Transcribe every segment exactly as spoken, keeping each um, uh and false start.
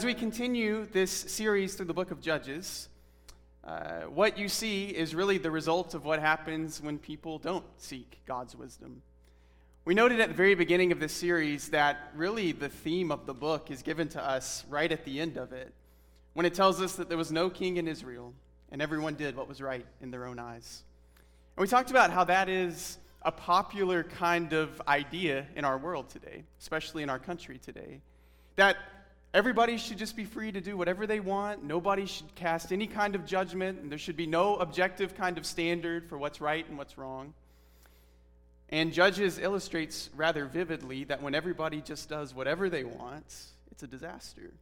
As we continue this series through the book of Judges, uh, what you see is really the result of what happens when people don't seek God's wisdom. We noted at the very beginning of this series that really the theme of the book is given to us right at the end of it, when it tells us that there was no king in Israel, and everyone did what was right in their own eyes. And we talked about how that is a popular kind of idea in our world today, especially in our country today, that everybody should just be free to do whatever they want. Nobody should cast any kind of judgment, and there should be no objective kind of standard for what's right and what's wrong. And Judges illustrates rather vividly that when everybody just does whatever they want, it's a disaster.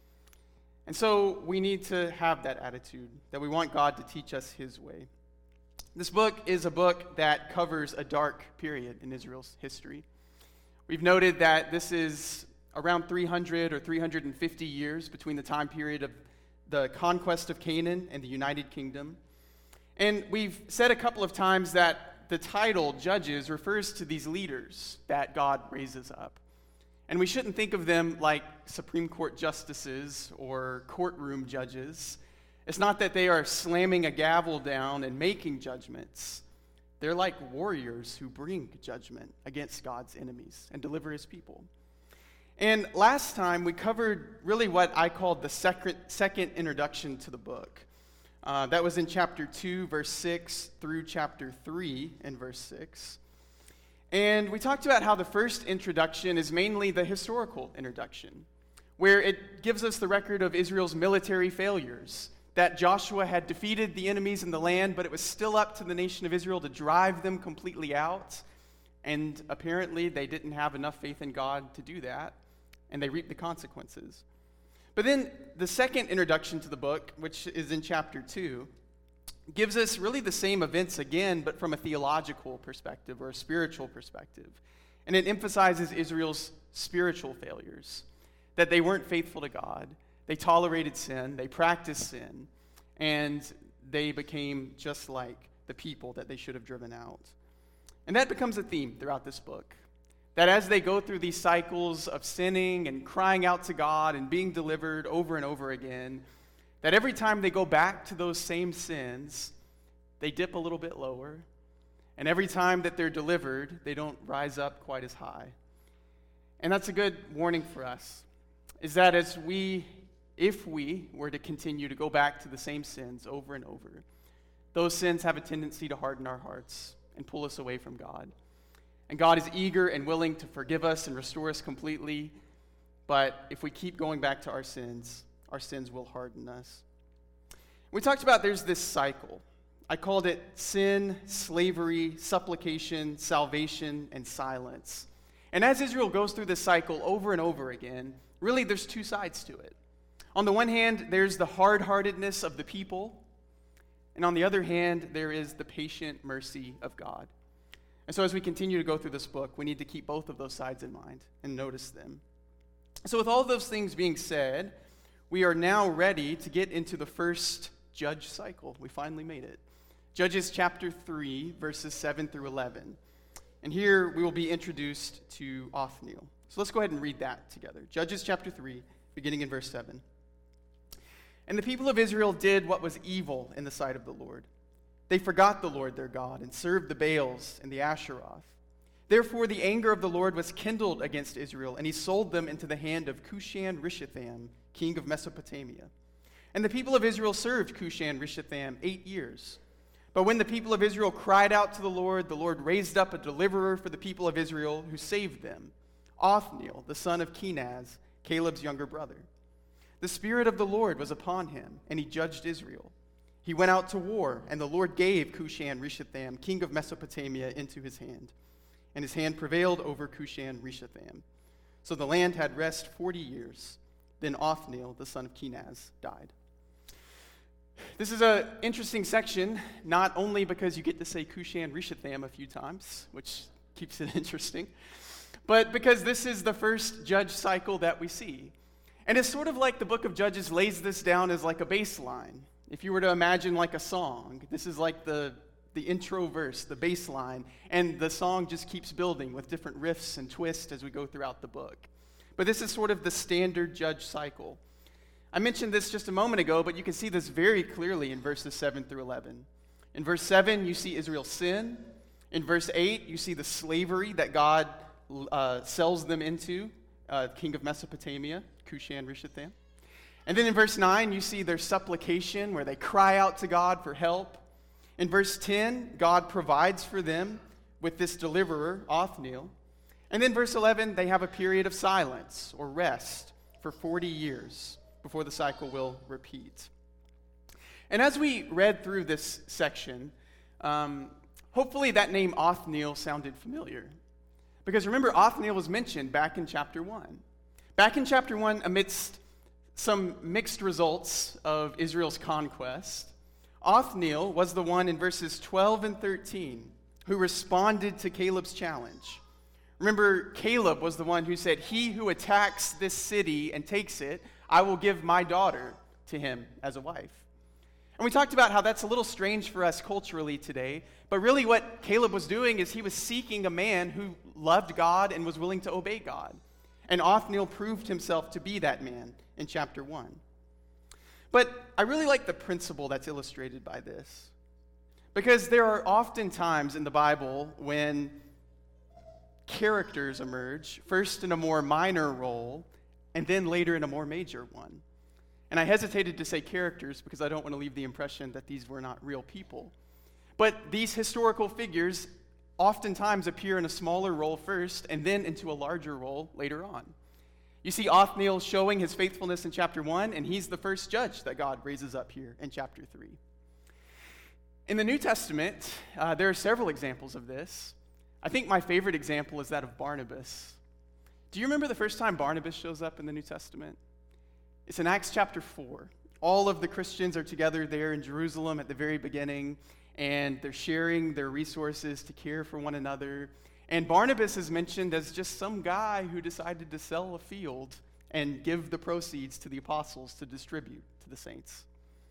And so we need to have that attitude, that we want God to teach us His way. This book is a book that covers a dark period in Israel's history. We've noted that this is around three hundred or three hundred fifty years between the time period of the conquest of Canaan and the United Kingdom. And we've said a couple of times that the title Judges refers to these leaders that God raises up. And we shouldn't think of them like Supreme Court justices or courtroom judges. It's not that they are slamming a gavel down and making judgments. They're like warriors who bring judgment against God's enemies and deliver His people. And last time, we covered really what I called the second, second introduction to the book. Uh, that was in chapter two, verse six, through chapter three, and verse six. And we talked about how the first introduction is mainly the historical introduction, where it gives us the record of Israel's military failures, that Joshua had defeated the enemies in the land, but it was still up to the nation of Israel to drive them completely out. And apparently, they didn't have enough faith in God to do that. And they reap the consequences. But then the second introduction to the book, which is in chapter two, gives us really the same events again, but from a theological perspective or a spiritual perspective. And it emphasizes Israel's spiritual failures, that they weren't faithful to God, they tolerated sin, they practiced sin, and they became just like the people that they should have driven out. And that becomes a theme throughout this book. That as they go through these cycles of sinning and crying out to God and being delivered over and over again, that every time they go back to those same sins, they dip a little bit lower. And every time that they're delivered, they don't rise up quite as high. And that's a good warning for us, is that as we, if we were to continue to go back to the same sins over and over, those sins have a tendency to harden our hearts and pull us away from God. And God is eager and willing to forgive us and restore us completely. But if we keep going back to our sins, our sins will harden us. We talked about there's this cycle. I called it sin, slavery, supplication, salvation, and silence. And as Israel goes through this cycle over and over again, really there's two sides to it. On the one hand, there's the hard-heartedness of the people. And on the other hand, there is the patient mercy of God. And so as we continue to go through this book, we need to keep both of those sides in mind and notice them. So with all those things being said, we are now ready to get into the first judge cycle. We finally made it. Judges chapter three, verses seven through eleven. And here we will be introduced to Othniel. So let's go ahead and read that together. Judges chapter three, beginning in verse seven. And the people of Israel did what was evil in the sight of the Lord. They forgot the Lord their God and served the Baals and the Asheroth. Therefore the anger of the Lord was kindled against Israel, and he sold them into the hand of Cushan-Rishathaim, king of Mesopotamia. And the people of Israel served Cushan-Rishathaim eight years. But when the people of Israel cried out to the Lord, the Lord raised up a deliverer for the people of Israel who saved them, Othniel, the son of Kenaz, Caleb's younger brother. The Spirit of the Lord was upon him, and he judged Israel. He went out to war, and the Lord gave Cushan-Rishathaim, king of Mesopotamia, into his hand. And his hand prevailed over Cushan-Rishathaim. So the land had rest forty years. Then Othniel, the son of Kenaz, died. This is an interesting section, not only because you get to say Cushan-Rishathaim a few times, which keeps it interesting, but because this is the first judge cycle that we see. And it's sort of like the book of Judges lays this down as like a baseline. If you were to imagine like a song, this is like the, the intro verse, the bass line, and the song just keeps building with different riffs and twists as we go throughout the book. But this is sort of the standard judge cycle. I mentioned this just a moment ago, but you can see this very clearly in verses seven through eleven. In verse seven, you see Israel's sin. In verse eight, you see the slavery that God uh, sells them into, uh, king of Mesopotamia, Cushan-Rishathaim. And then in verse nine, you see their supplication where they cry out to God for help. In verse ten, God provides for them with this deliverer, Othniel. And then verse eleven, they have a period of silence or rest for forty years before the cycle will repeat. And as we read through this section, um, hopefully that name Othniel sounded familiar. Because remember, Othniel was mentioned back in chapter one. Back in chapter one, amidst some mixed results of Israel's conquest, Othniel was the one in verses twelve and thirteen who responded to Caleb's challenge. Remember, Caleb was the one who said, "He who attacks this city and takes it, I will give my daughter to him as a wife." And we talked about how that's a little strange for us culturally today, but really what Caleb was doing is he was seeking a man who loved God and was willing to obey God. And Othniel proved himself to be that man in chapter one. But I really like the principle that's illustrated by this, because there are often times in the Bible when characters emerge, first in a more minor role, and then later in a more major one. And I hesitated to say characters because I don't want to leave the impression that these were not real people. But these historical figures oftentimes appear in a smaller role first and then into a larger role later on. You see Othniel showing his faithfulness in chapter one, and he's the first judge that God raises up here in chapter three. In the New Testament, uh, there are several examples of this. I think my favorite example is that of Barnabas. Do you remember the first time Barnabas shows up in the New Testament? It's in Acts chapter four. All of the Christians are together there in Jerusalem at the very beginning, and they're sharing their resources to care for one another. And Barnabas is mentioned as just some guy who decided to sell a field and give the proceeds to the apostles to distribute to the saints.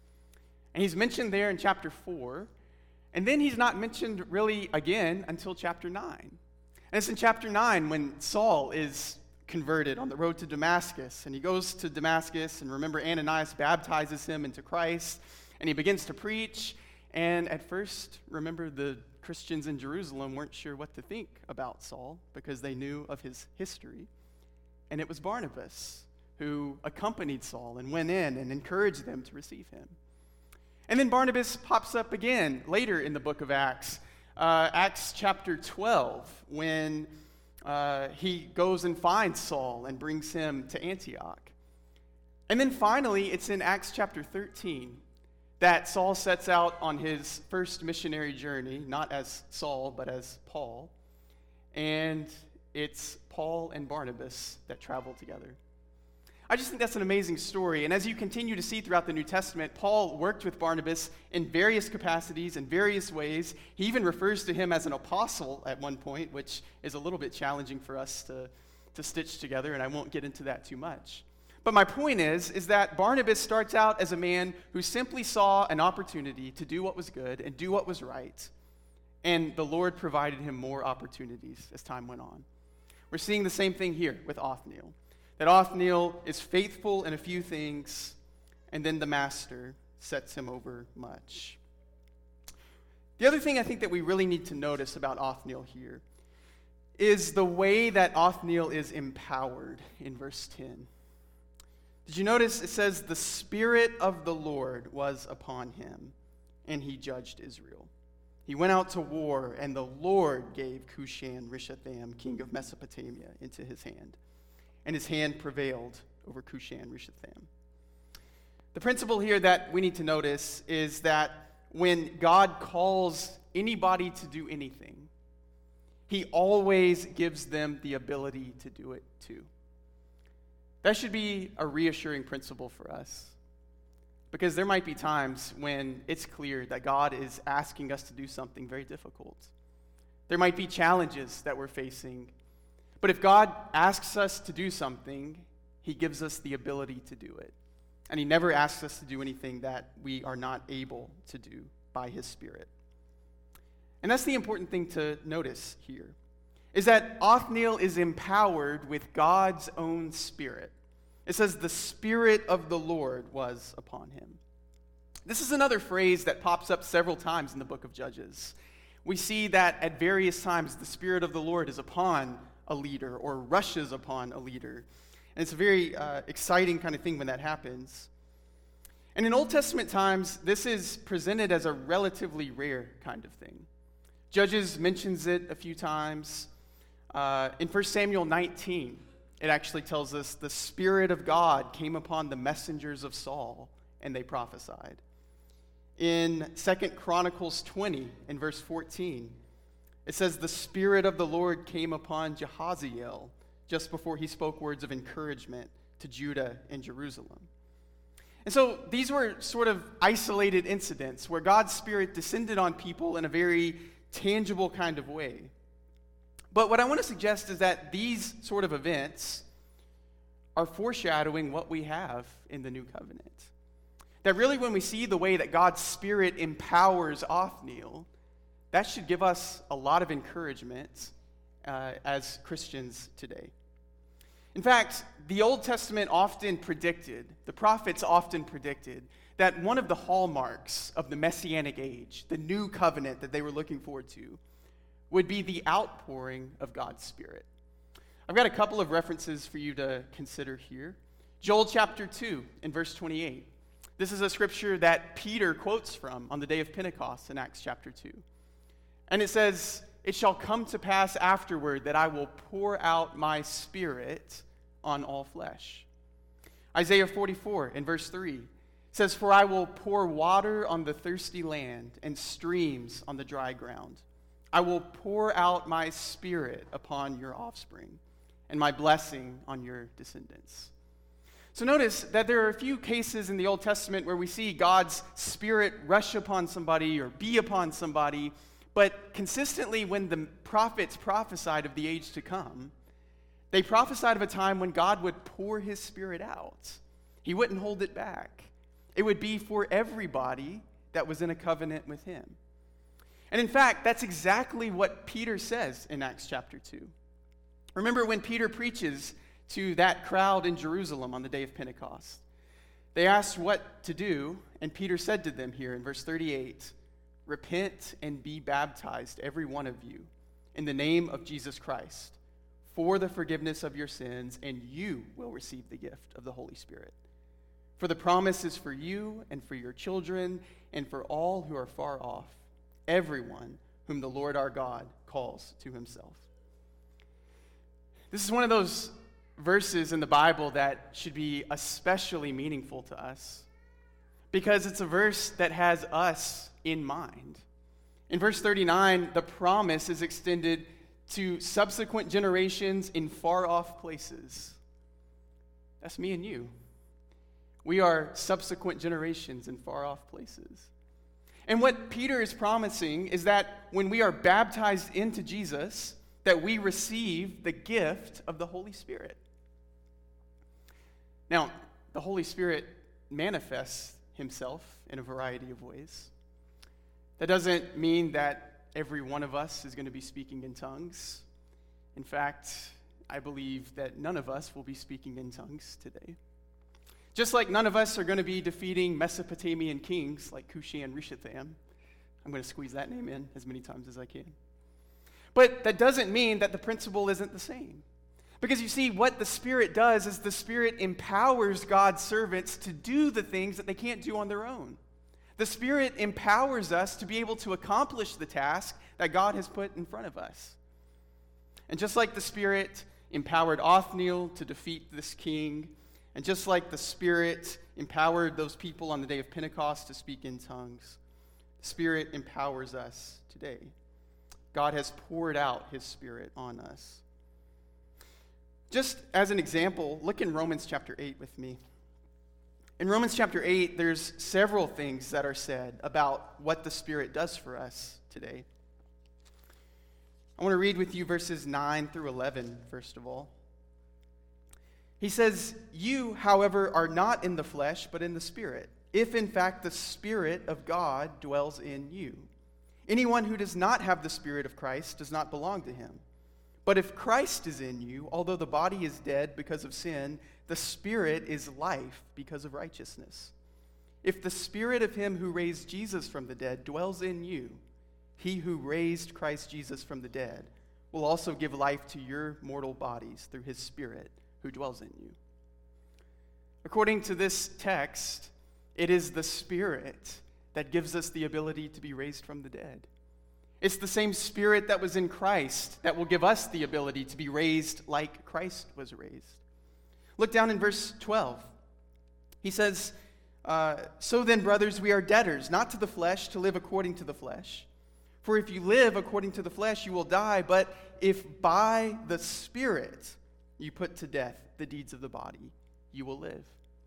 And he's mentioned there in chapter four, and then he's not mentioned really again until chapter nine. And it's in chapter nine when Saul is converted on the road to Damascus, and he goes to Damascus, and remember Ananias baptizes him into Christ, and he begins to preach. And at first, remember, the Christians in Jerusalem weren't sure what to think about Saul because they knew of his history. And it was Barnabas who accompanied Saul and went in and encouraged them to receive him. And then Barnabas pops up again later in the book of Acts, uh, Acts chapter twelve, when uh, he goes and finds Saul and brings him to Antioch. And then finally, it's in Acts chapter thirteen that Saul sets out on his first missionary journey, not as Saul, but as Paul. And it's Paul and Barnabas that travel together. I just think that's an amazing story. And as you continue to see throughout the New Testament, Paul worked with Barnabas in various capacities, in various ways. He even refers to him as an apostle at one point, which is a little bit challenging for us to, to stitch together, and I won't get into that too much. But my point is, is that Barnabas starts out as a man who simply saw an opportunity to do what was good and do what was right, and the Lord provided him more opportunities as time went on. We're seeing the same thing here with Othniel, that Othniel is faithful in a few things, and then the master sets him over much. The other thing I think that we really need to notice about Othniel here is the way that Othniel is empowered in verse ten. Did you notice it says, the Spirit of the Lord was upon him, and he judged Israel. He went out to war, and the Lord gave Cushan-Rishathaim, king of Mesopotamia, into his hand. And his hand prevailed over Cushan-Rishathaim. The principle here that we need to notice is that when God calls anybody to do anything, he always gives them the ability to do it too. That should be a reassuring principle for us, because there might be times when it's clear that God is asking us to do something very difficult. There might be challenges that we're facing, but if God asks us to do something, he gives us the ability to do it. And he never asks us to do anything that we are not able to do by his Spirit. And that's the important thing to notice here, is that Othniel is empowered with God's own Spirit. It says, the Spirit of the Lord was upon him. This is another phrase that pops up several times in the book of Judges. We see that at various times the Spirit of the Lord is upon a leader or rushes upon a leader. And it's a very uh, exciting kind of thing when that happens. And in Old Testament times, this is presented as a relatively rare kind of thing. Judges mentions it a few times. Uh, in First Samuel nineteen, it actually tells us the Spirit of God came upon the messengers of Saul, and they prophesied. In Second Chronicles twenty, in verse fourteen, it says, the Spirit of the Lord came upon Jehaziel just before he spoke words of encouragement to Judah and Jerusalem. And so these were sort of isolated incidents where God's Spirit descended on people in a very tangible kind of way. But what I want to suggest is that these sort of events are foreshadowing what we have in the new covenant. That really when we see the way that God's Spirit empowers Othniel, that should give us a lot of encouragement uh, as Christians today. In fact, the Old Testament often predicted, the prophets often predicted, that one of the hallmarks of the Messianic age, the new covenant that they were looking forward to, would be the outpouring of God's Spirit. I've got a couple of references for you to consider here. Joel chapter two in verse twenty-eight. This is a scripture that Peter quotes from on the day of Pentecost in Acts chapter two. And it says, it shall come to pass afterward that I will pour out my Spirit on all flesh. Isaiah forty-four in verse three says, for I will pour water on the thirsty land and streams on the dry ground. I will pour out my Spirit upon your offspring and my blessing on your descendants. So notice that there are a few cases in the Old Testament where we see God's Spirit rush upon somebody or be upon somebody, but consistently when the prophets prophesied of the age to come, they prophesied of a time when God would pour his Spirit out. He wouldn't hold it back. It would be for everybody that was in a covenant with him. And in fact, that's exactly what Peter says in Acts chapter two. Remember when Peter preaches to that crowd in Jerusalem on the day of Pentecost. They asked what to do, and Peter said to them here in verse thirty-eight, repent and be baptized, every one of you, in the name of Jesus Christ, for the forgiveness of your sins, and you will receive the gift of the Holy Spirit. For the promise is for you and for your children and for all who are far off, everyone whom the Lord our God calls to himself. This is one of those verses in the Bible that should be especially meaningful to us because it's a verse that has us in mind. In verse thirty-nine, the promise is extended to subsequent generations in far-off places. That's me and you. We are subsequent generations in far-off places. And what Peter is promising is that when we are baptized into Jesus, that we receive the gift of the Holy Spirit. Now, the Holy Spirit manifests himself in a variety of ways. That doesn't mean that every one of us is going to be speaking in tongues. In fact, I believe that none of us will be speaking in tongues today. Just like none of us are going to be defeating Mesopotamian kings like Cushan-Rishathaim. I'm going to squeeze that name in as many times as I can. But that doesn't mean that the principle isn't the same. Because you see, what the Spirit does is the Spirit empowers God's servants to do the things that they can't do on their own. The Spirit empowers us to be able to accomplish the task that God has put in front of us. And just like the Spirit empowered Othniel to defeat this king, and just like the Spirit empowered those people on the day of Pentecost to speak in tongues, the Spirit empowers us today. God has poured out his Spirit on us. Just as an example, look in Romans chapter eight with me. In Romans chapter eight, there's several things that are said about what the Spirit does for us today. I want to read with you verses nine through eleven, first of all. He says, you, however, are not in the flesh, but in the Spirit, if in fact the Spirit of God dwells in you. Anyone who does not have the Spirit of Christ does not belong to him. But if Christ is in you, although the body is dead because of sin, the Spirit is life because of righteousness. If the Spirit of him who raised Jesus from the dead dwells in you, he who raised Christ Jesus from the dead will also give life to your mortal bodies through his Spirit who dwells in you. According to this text, it is the Spirit that gives us the ability to be raised from the dead. It's the same Spirit that was in Christ that will give us the ability to be raised like Christ was raised. Look down in verse twelve. He says, uh, So then, brothers, we are debtors, not to the flesh, to live according to the flesh. For if you live according to the flesh, you will die. But if by the Spirit you put to death the deeds of the body, you will live.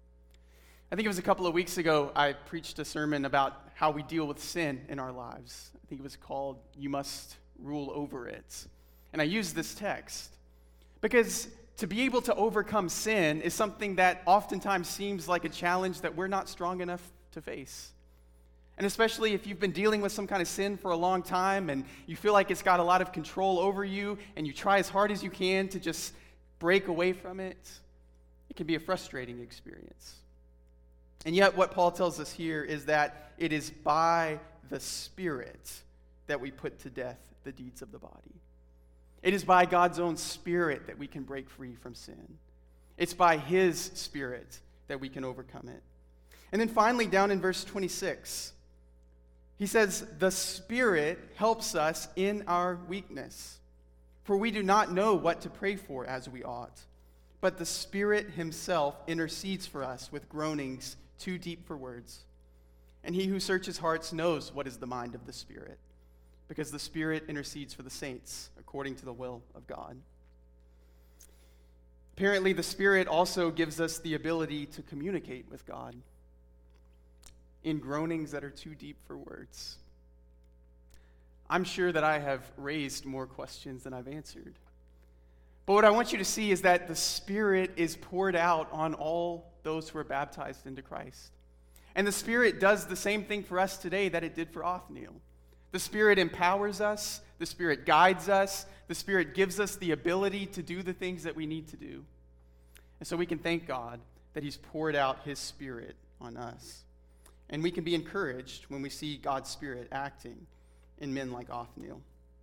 I think it was a couple of weeks ago I preached a sermon about how we deal with sin in our lives. I think it was called, You Must Rule Over It. And I used this text because to be able to overcome sin is something that oftentimes seems like a challenge that we're not strong enough to face. And especially if you've been dealing with some kind of sin for a long time and you feel like it's got a lot of control over you and you try as hard as you can to just break away from it, it can be a frustrating experience. And yet what Paul tells us here is that it is by the Spirit that we put to death the deeds of the body. It is by God's own Spirit that we can break free from sin. It's by his Spirit that we can overcome it. And then finally, down in verse twenty-six, he says, the Spirit helps us in our weakness, for we do not know what to pray for as we ought, but the Spirit himself intercedes for us with groanings too deep for words. And he who searches hearts knows what is the mind of the Spirit, because the Spirit intercedes for the saints according to the will of God. Apparently, the Spirit also gives us the ability to communicate with God in groanings that are too deep for words. I'm sure that I have raised more questions than I've answered. But what I want you to see is that the Spirit is poured out on all those who are baptized into Christ. And the Spirit does the same thing for us today that it did for Othniel. The Spirit empowers us, the Spirit guides us, the Spirit gives us the ability to do the things that we need to do. And so we can thank God that he's poured out his Spirit on us. And we can be encouraged when we see God's Spirit acting in men like Othniel.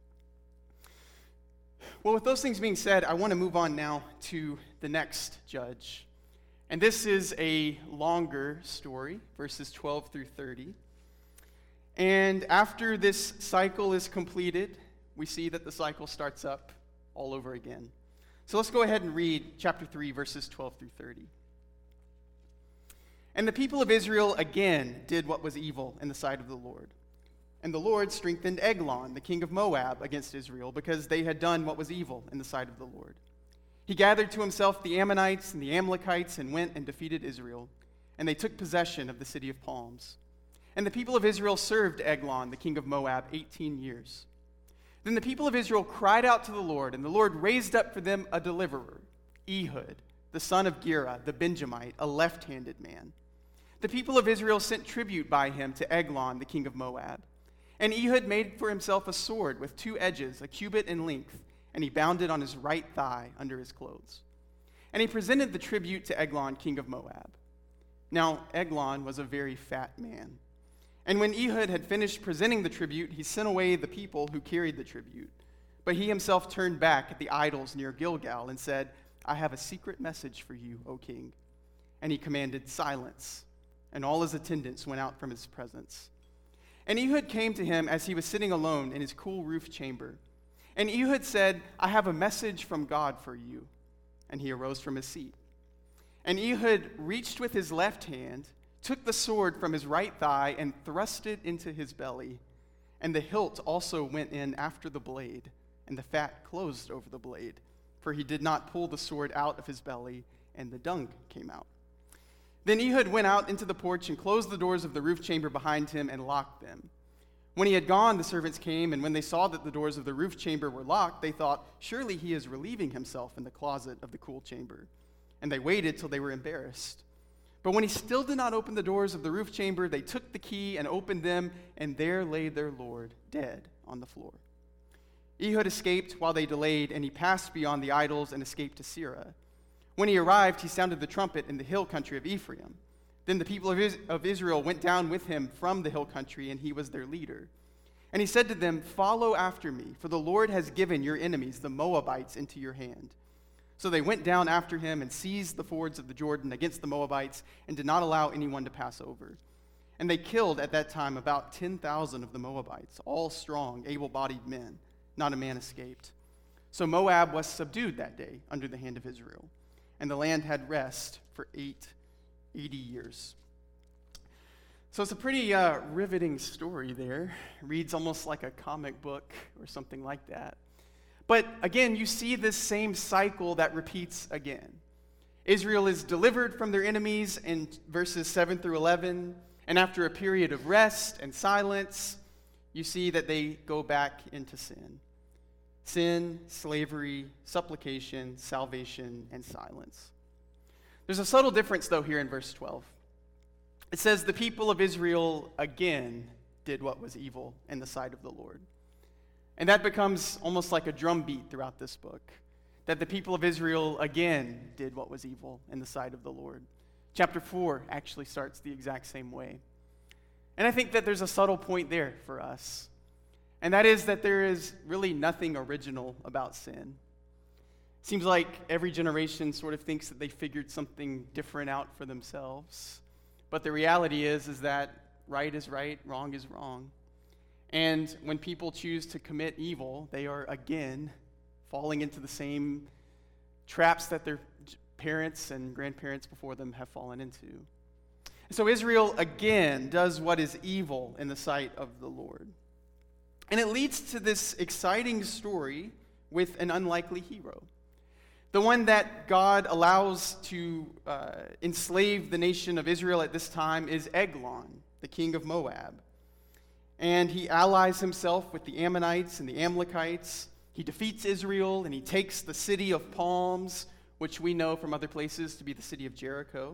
Well, with those things being said, I want to move on now to the next judge. And this is a longer story, verses twelve through thirty. And after this cycle is completed, we see that the cycle starts up all over again. So let's go ahead and read chapter three, verses twelve through thirty. And the people of Israel again did what was evil in the sight of the Lord. And the Lord strengthened Eglon, the king of Moab, against Israel, because they had done what was evil in the sight of the Lord. He gathered to himself the Ammonites and the Amalekites and went and defeated Israel. And they took possession of the city of palms. And the people of Israel served Eglon, the king of Moab, eighteen years. Then the people of Israel cried out to the Lord, and the Lord raised up for them a deliverer, Ehud, the son of Gera, the Benjamite, a left-handed man. The people of Israel sent tribute by him to Eglon, the king of Moab. And Ehud made for himself a sword with two edges, a cubit in length, and he bound it on his right thigh under his clothes. And he presented the tribute to Eglon, king of Moab. Now Eglon was a very fat man. And when Ehud had finished presenting the tribute, he sent away the people who carried the tribute. But he himself turned back at the idols near Gilgal and said, I have a secret message for you, O king. And he commanded silence, and all his attendants went out from his presence. And Ehud came to him as he was sitting alone in his cool roof chamber. And Ehud said, I have a message from God for you. And he arose from his seat. And Ehud reached with his left hand, took the sword from his right thigh, and thrust it into his belly. And the hilt also went in after the blade, and the fat closed over the blade. For he did not pull the sword out of his belly, and the dung came out. Then Ehud went out into the porch and closed the doors of the roof chamber behind him and locked them. When he had gone, the servants came, and when they saw that the doors of the roof chamber were locked, they thought, surely he is relieving himself in the closet of the cool chamber. And they waited till they were embarrassed. But when he still did not open the doors of the roof chamber, they took the key and opened them, and there lay their Lord, dead on the floor. Ehud escaped while they delayed, and he passed beyond the idols and escaped to Seirah. When he arrived, he sounded the trumpet in the hill country of Ephraim. Then the people of, Is- of Israel went down with him from the hill country, and he was their leader. And he said to them, "Follow after me, for the Lord has given your enemies, the Moabites, into your hand." So they went down after him and seized the fords of the Jordan against the Moabites and did not allow anyone to pass over. And they killed at that time about ten thousand of the Moabites, all strong, able-bodied men. Not a man escaped. So Moab was subdued that day under the hand of Israel, and the land had rest for eight, eighty years. So it's a pretty uh, riveting story there. It reads almost like a comic book or something like that. But again, you see this same cycle that repeats again. Israel is delivered from their enemies in verses seven through eleven, and after a period of rest and silence, you see that they go back into sin. Sin, slavery, supplication, salvation, and silence. There's a subtle difference, though, here in verse twelve. It says, "The people of Israel again did what was evil in the sight of the Lord." And that becomes almost like a drumbeat throughout this book, that the people of Israel again did what was evil in the sight of the Lord. Chapter four actually starts the exact same way. And I think that there's a subtle point there for us, and that is that there is really nothing original about sin. Seems like every generation sort of thinks that they figured something different out for themselves. But the reality is, is that right is right, wrong is wrong. And when people choose to commit evil, they are again falling into the same traps that their parents and grandparents before them have fallen into. And so Israel again does what is evil in the sight of the Lord. And it leads to this exciting story with an unlikely hero. The one that God allows to uh, enslave the nation of Israel at this time is Eglon, the king of Moab. And he allies himself with the Ammonites and the Amalekites. He defeats Israel, and he takes the city of palms, which we know from other places to be the city of Jericho.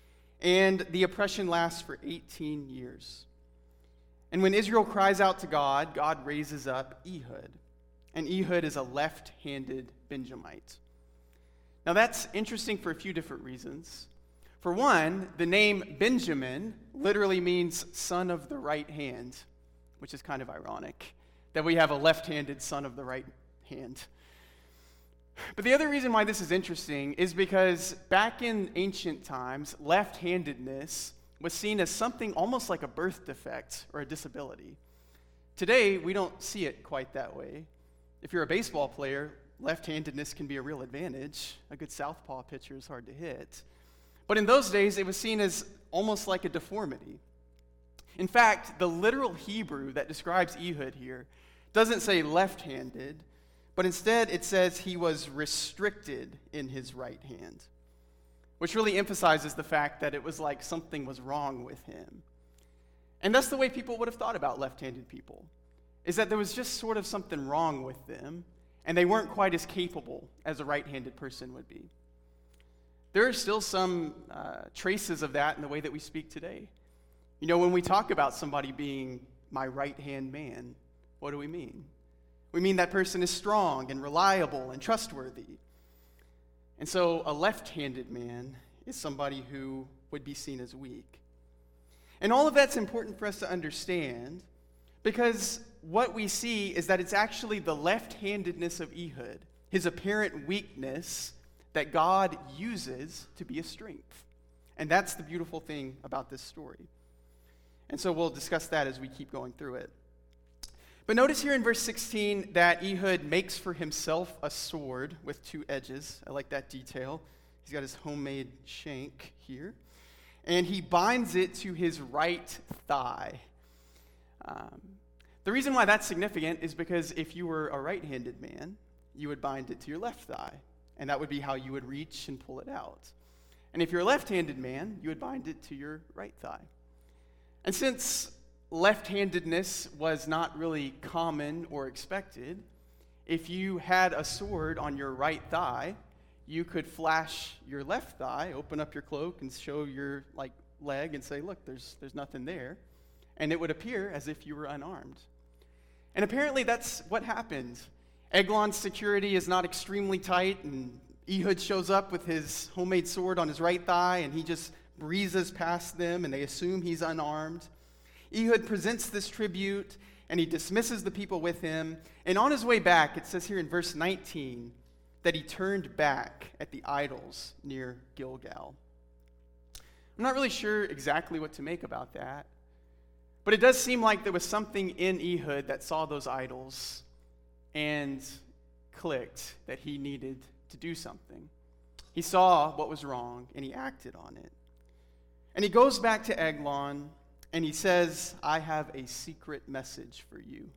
And the oppression lasts for eighteen years. And when Israel cries out to God, God raises up Ehud. And Ehud is a left-handed Benjamite. Now that's interesting for a few different reasons. For one, the name Benjamin literally means son of the right hand, which is kind of ironic, that we have a left-handed son of the right hand. But the other reason why this is interesting is because back in ancient times, left-handedness was seen as something almost like a birth defect or a disability. Today, we don't see it quite that way. If you're a baseball player, left-handedness can be a real advantage. A good southpaw pitcher is hard to hit. But in those days, it was seen as almost like a deformity. In fact, the literal Hebrew that describes Ehud here doesn't say left-handed, but instead it says he was restricted in his right hand, which really emphasizes the fact that it was like something was wrong with him. And that's the way people would have thought about left-handed people, is that there was just sort of something wrong with them, and they weren't quite as capable as a right-handed person would be. There are still some uh, traces of that in the way that we speak today. You know, when we talk about somebody being my right-hand man, what do we mean? We mean that person is strong and reliable and trustworthy. And so a left-handed man is somebody who would be seen as weak. And all of that's important for us to understand, because what we see is that it's actually the left-handedness of Ehud, his apparent weakness, that God uses to be a strength. And that's the beautiful thing about this story. And so we'll discuss that as we keep going through it. But notice here in verse sixteen that Ehud makes for himself a sword with two edges. I like that detail. He's got his homemade shank here. And he binds it to his right thigh. Um, the reason why that's significant is because if you were a right-handed man, you would bind it to your left thigh. And that would be how you would reach and pull it out. And if you're a left-handed man, you would bind it to your right thigh. And since left-handedness was not really common or expected, if you had a sword on your right thigh, you could flash your left thigh, open up your cloak, and show your like leg and say, look, there's, there's nothing there. And it would appear as if you were unarmed. And apparently that's what happened Eglon's security is not extremely tight, and Ehud shows up with his homemade sword on his right thigh, and he just breezes past them, and they assume he's unarmed. Ehud presents this tribute, and he dismisses the people with him. And on his way back, it says here in verse nineteen that he turned back at the idols near Gilgal. I'm not really sure exactly what to make about that, but it does seem like there was something in Ehud that saw those idols and clicked that he needed to do something. He saw what was wrong, and he acted on it. And he goes back to Eglon, and he says, I have a secret message for you.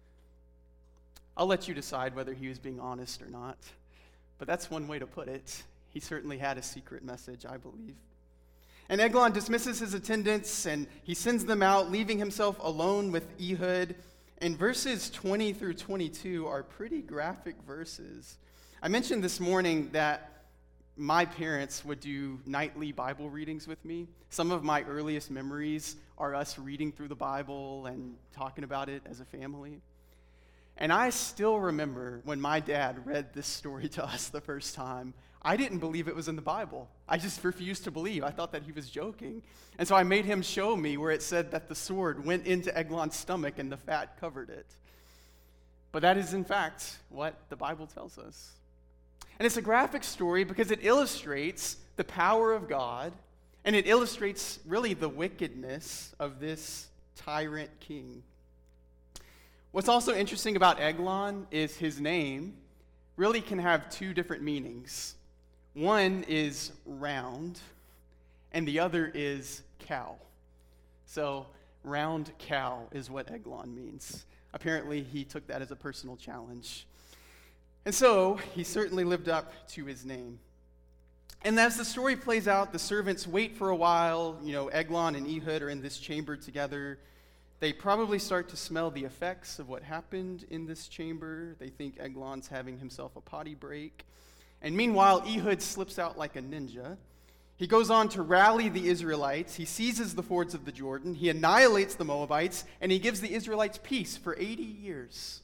I'll let you decide whether he was being honest or not, but that's one way to put it. He certainly had a secret message, I believe. And Eglon dismisses his attendants, and he sends them out, leaving himself alone with Ehud. And verses twenty through twenty-two are pretty graphic verses. I mentioned this morning that my parents would do nightly Bible readings with me. Some of my earliest memories are us reading through the Bible and talking about it as a family. And I still remember when my dad read this story to us the first time. I didn't believe it was in the Bible. I just refused to believe. I thought that he was joking. And so I made him show me where it said that the sword went into Eglon's stomach and the fat covered it. But that is, in fact, what the Bible tells us. And it's a graphic story because it illustrates the power of God, and it illustrates really the wickedness of this tyrant king. What's also interesting about Eglon is his name really can have two different meanings. One is round, and the other is cow. So, round cow is what Eglon means. Apparently, he took that as a personal challenge. And so, he certainly lived up to his name. And as the story plays out, the servants wait for a while. You know, Eglon and Ehud are in this chamber together. They probably start to smell the effects of what happened in this chamber. They think Eglon's having himself a potty break. And meanwhile, Ehud slips out like a ninja. He goes on to rally the Israelites. He seizes the fords of the Jordan. He annihilates the Moabites, and he gives the Israelites peace for eighty years.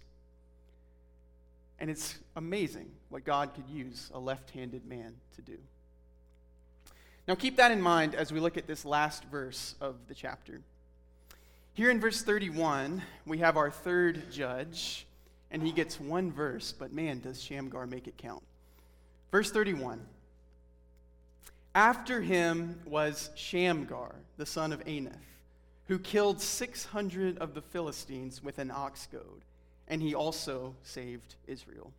And it's amazing what God could use a left-handed man to do. Now keep that in mind as we look at this last verse of the chapter. Here in verse thirty-one, we have our third judge, and he gets one verse, but man, does Shamgar make it count. Verse thirty-one. After him was Shamgar, the son of Anath, who killed six hundred of the Philistines with an ox goad, and he also saved Israel.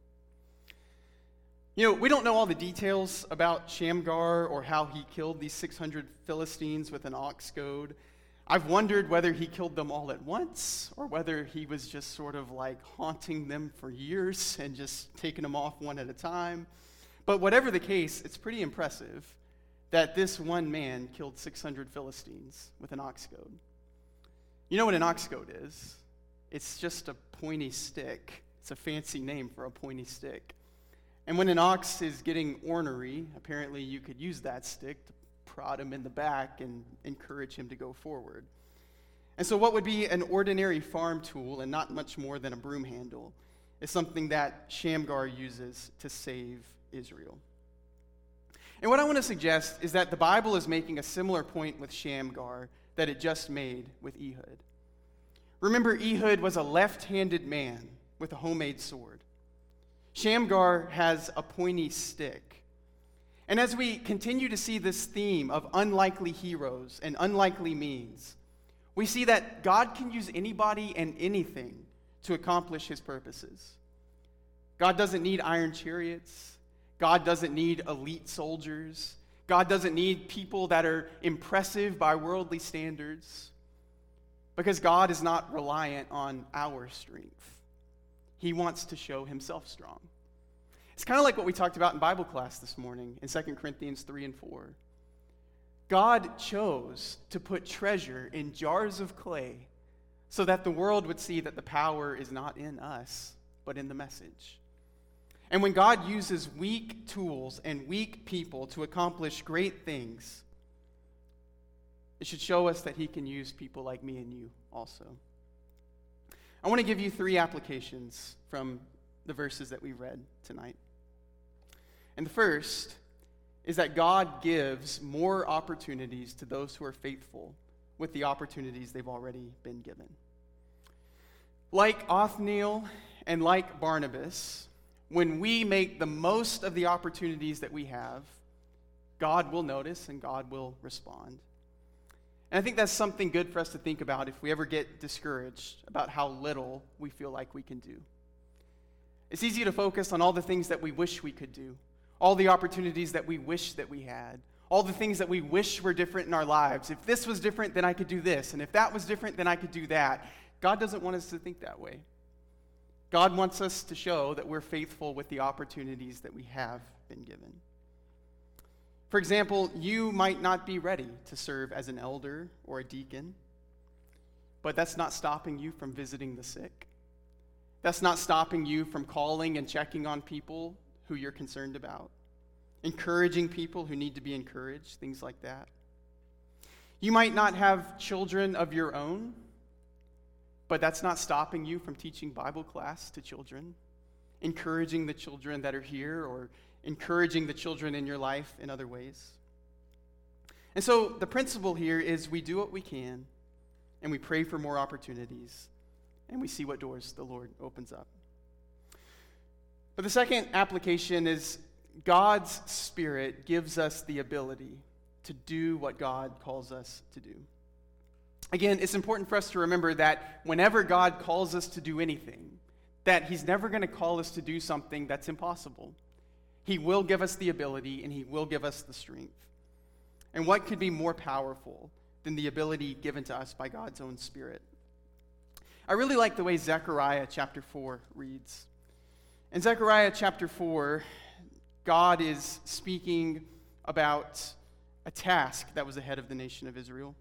You know, we don't know all the details about Shamgar or how he killed these six hundred Philistines with an ox goad. I've wondered whether he killed them all at once or whether he was just sort of like haunting them for years and just taking them off one at a time. But whatever the case, it's pretty impressive that this one man killed six hundred Philistines with an ox goad. You know what an ox goad is? It's just a pointy stick. It's a fancy name for a pointy stick. And when an ox is getting ornery, apparently you could use that stick to prod him in the back and encourage him to go forward. And so what would be an ordinary farm tool and not much more than a broom handle is something that Shamgar uses to save Israel. And what I want to suggest is that the Bible is making a similar point with Shamgar that it just made with Ehud. Remember, Ehud was a left-handed man with a homemade sword. Shamgar has a pointy stick. And as we continue to see this theme of unlikely heroes and unlikely means, we see that God can use anybody and anything to accomplish his purposes. God doesn't need iron chariots. God doesn't need elite soldiers. God doesn't need people that are impressive by worldly standards, because God is not reliant on our strength. He wants to show himself strong. It's kind of like what we talked about in Bible class this morning in Second Corinthians three and four. God chose to put treasure in jars of clay so that the world would see that the power is not in us, but in the message. And when God uses weak tools and weak people to accomplish great things, it should show us that he can use people like me and you also. I want to give you three applications from the verses that we read tonight. And the first is that God gives more opportunities to those who are faithful with the opportunities they've already been given. Like Othniel and like Barnabas, when we make the most of the opportunities that we have, God will notice and God will respond. And I think that's something good for us to think about if we ever get discouraged about how little we feel like we can do. It's easy to focus on all the things that we wish we could do, all the opportunities that we wish that we had, all the things that we wish were different in our lives. If this was different, then I could do this. And if that was different, then I could do that. God doesn't want us to think that way. God wants us to show that we're faithful with the opportunities that we have been given. For example, you might not be ready to serve as an elder or a deacon, but that's not stopping you from visiting the sick. That's not stopping you from calling and checking on people who you're concerned about, encouraging people who need to be encouraged, things like that. You might not have children of your own, but that's not stopping you from teaching Bible class to children, encouraging the children that are here, or encouraging the children in your life in other ways. And so the principle here is we do what we can, and we pray for more opportunities, and we see what doors the Lord opens up. But the second application is God's Spirit gives us the ability to do what God calls us to do. Again, it's important for us to remember that whenever God calls us to do anything, that he's never going to call us to do something that's impossible. He will give us the ability, and he will give us the strength. And what could be more powerful than the ability given to us by God's own Spirit? I really like the way Zechariah chapter four reads. In Zechariah chapter four, God is speaking about a task that was ahead of the nation of Israel.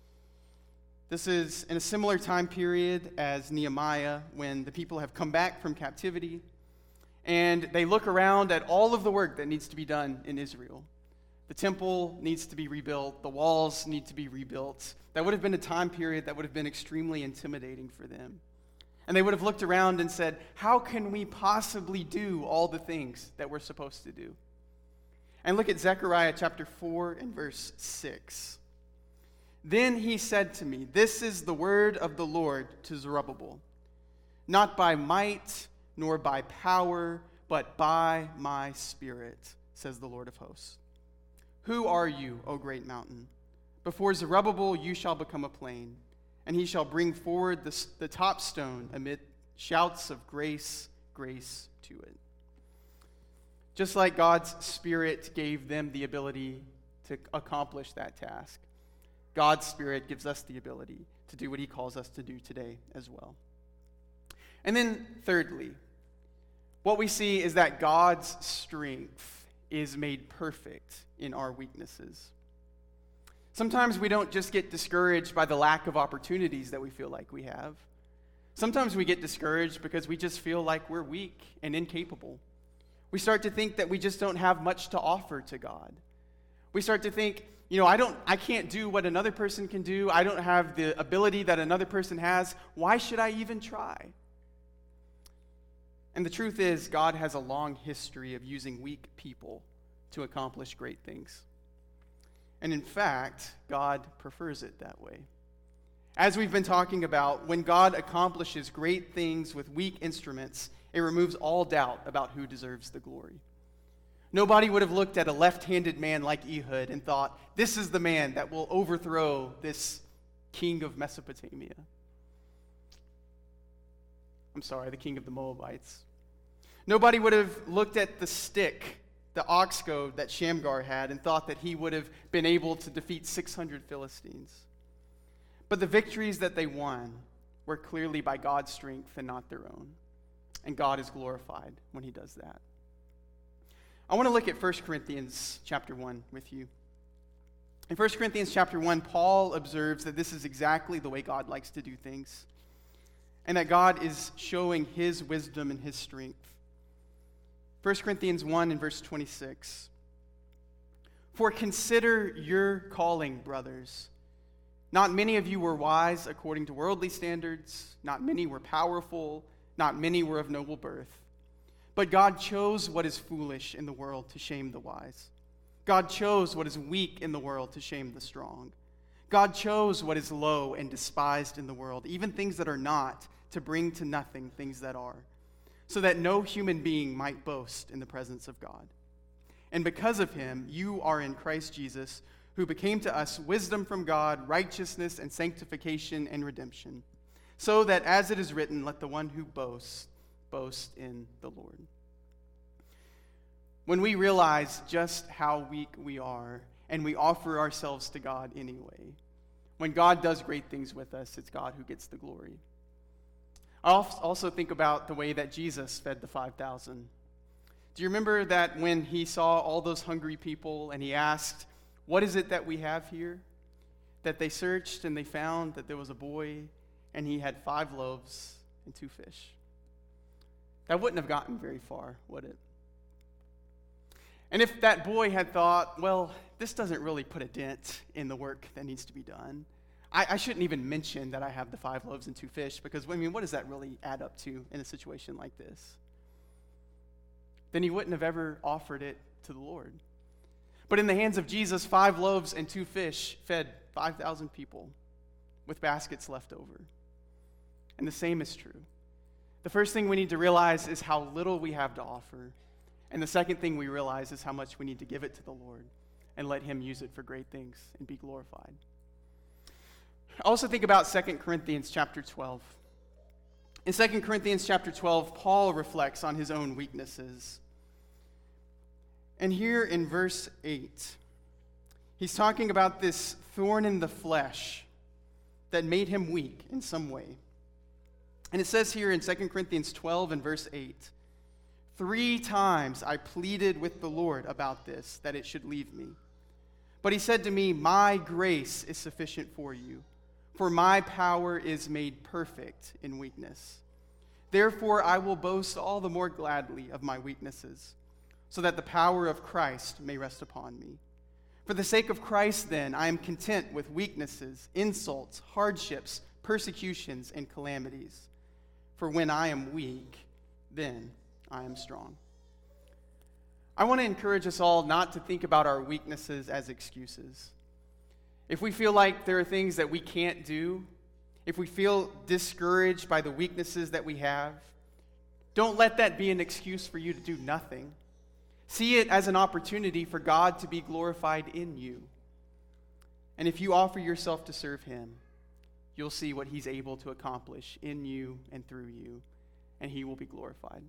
This is in a similar time period as Nehemiah, when the people have come back from captivity, and they look around at all of the work that needs to be done in Israel. The temple needs to be rebuilt. The walls need to be rebuilt. That would have been a time period that would have been extremely intimidating for them. And they would have looked around and said, how can we possibly do all the things that we're supposed to do? And look at Zechariah chapter four and verse six. Then he said to me, this is the word of the Lord to Zerubbabel, not by might nor by power, but by my Spirit, says the Lord of hosts. Who are you, O great mountain? Before Zerubbabel you shall become a plain, and he shall bring forward the, the top stone amid shouts of grace, grace to it. Just like God's Spirit gave them the ability to accomplish that task, God's Spirit gives us the ability to do what he calls us to do today as well. And then thirdly, what we see is that God's strength is made perfect in our weaknesses. Sometimes we don't just get discouraged by the lack of opportunities that we feel like we have. Sometimes we get discouraged because we just feel like we're weak and incapable. We start to think that we just don't have much to offer to God. We start to think, you know, I don't, I can't do what another person can do. I don't have the ability that another person has. Why should I even try? And the truth is, God has a long history of using weak people to accomplish great things. And in fact, God prefers it that way. As we've been talking about, when God accomplishes great things with weak instruments, it removes all doubt about who deserves the glory. Nobody would have looked at a left-handed man like Ehud and thought, this is the man that will overthrow this king of Mesopotamia. I'm sorry, the king of the Moabites. Nobody would have looked at the stick, the ox goad that Shamgar had, and thought that he would have been able to defeat six hundred Philistines. But the victories that they won were clearly by God's strength and not their own. And God is glorified when he does that. I want to look at First Corinthians chapter one with you. In First Corinthians chapter one, Paul observes that this is exactly the way God likes to do things, and that God is showing his wisdom and his strength. First Corinthians one and verse twenty-six. For consider your calling, brothers. Not many of you were wise according to worldly standards. Not many were powerful. Not many were of noble birth. But God chose what is foolish in the world to shame the wise. God chose what is weak in the world to shame the strong. God chose what is low and despised in the world, even things that are not, to bring to nothing things that are, so that no human being might boast in the presence of God. And because of him, you are in Christ Jesus, who became to us wisdom from God, righteousness and sanctification and redemption, so that as it is written, let the one who boasts boast in the Lord. When we realize just how weak we are and we offer ourselves to God anyway, when God does great things with us, it's God who gets the glory. I also think about the way that Jesus fed the five thousand. Do you remember that when he saw all those hungry people and he asked, "What is it that we have here?" That they searched and they found that there was a boy and he had five loaves and two fish. That wouldn't have gotten very far, would it? And if that boy had thought, well, this doesn't really put a dent in the work that needs to be done, I, I shouldn't even mention that I have the five loaves and two fish, because, I mean, what does that really add up to in a situation like this? Then he wouldn't have ever offered it to the Lord. But in the hands of Jesus, five loaves and two fish fed five thousand people with baskets left over. And the same is true. The first thing we need to realize is how little we have to offer. And the second thing we realize is how much we need to give it to the Lord and let him use it for great things and be glorified. I also think about Second Corinthians chapter twelve. In Second Corinthians chapter twelve, Paul reflects on his own weaknesses. And here in verse eight, he's talking about this thorn in the flesh that made him weak in some way. And it says here in Second Corinthians twelve and verse eight, "Three times I pleaded with the Lord about this, that it should leave me. But he said to me, 'My grace is sufficient for you, for my power is made perfect in weakness. Therefore I will boast all the more gladly of my weaknesses, so that the power of Christ may rest upon me. For the sake of Christ, then, I am content with weaknesses, insults, hardships, persecutions, and calamities. For when I am weak, then I am strong.'" I want to encourage us all not to think about our weaknesses as excuses. If we feel like there are things that we can't do, if we feel discouraged by the weaknesses that we have, don't let that be an excuse for you to do nothing. See it as an opportunity for God to be glorified in you. And if you offer yourself to serve him, you'll see what he's able to accomplish in you and through you, and he will be glorified.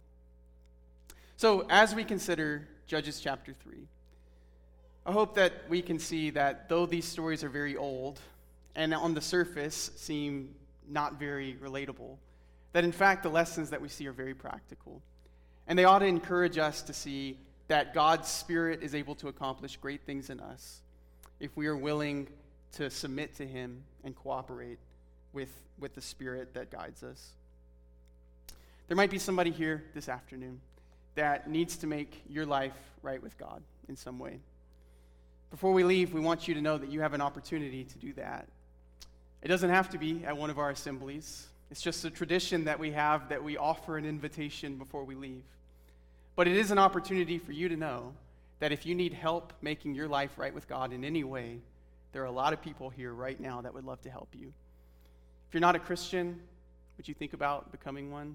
So as we consider Judges chapter three, I hope that we can see that though these stories are very old and on the surface seem not very relatable, that in fact the lessons that we see are very practical. And they ought to encourage us to see that God's Spirit is able to accomplish great things in us if we are willing to submit to him and cooperate with, with the Spirit that guides us. There might be somebody here this afternoon that needs to make your life right with God in some way. Before we leave, we want you to know that you have an opportunity to do that. It doesn't have to be at one of our assemblies. It's just a tradition that we have that we offer an invitation before we leave. But it is an opportunity for you to know that if you need help making your life right with God in any way, there are a lot of people here right now that would love to help you. If you're not a Christian, would you think about becoming one?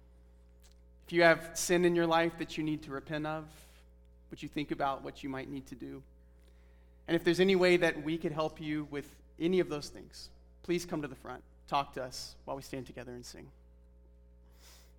If you have sin in your life that you need to repent of, would you think about what you might need to do? And if there's any way that we could help you with any of those things, please come to the front. Talk to us while we stand together and sing.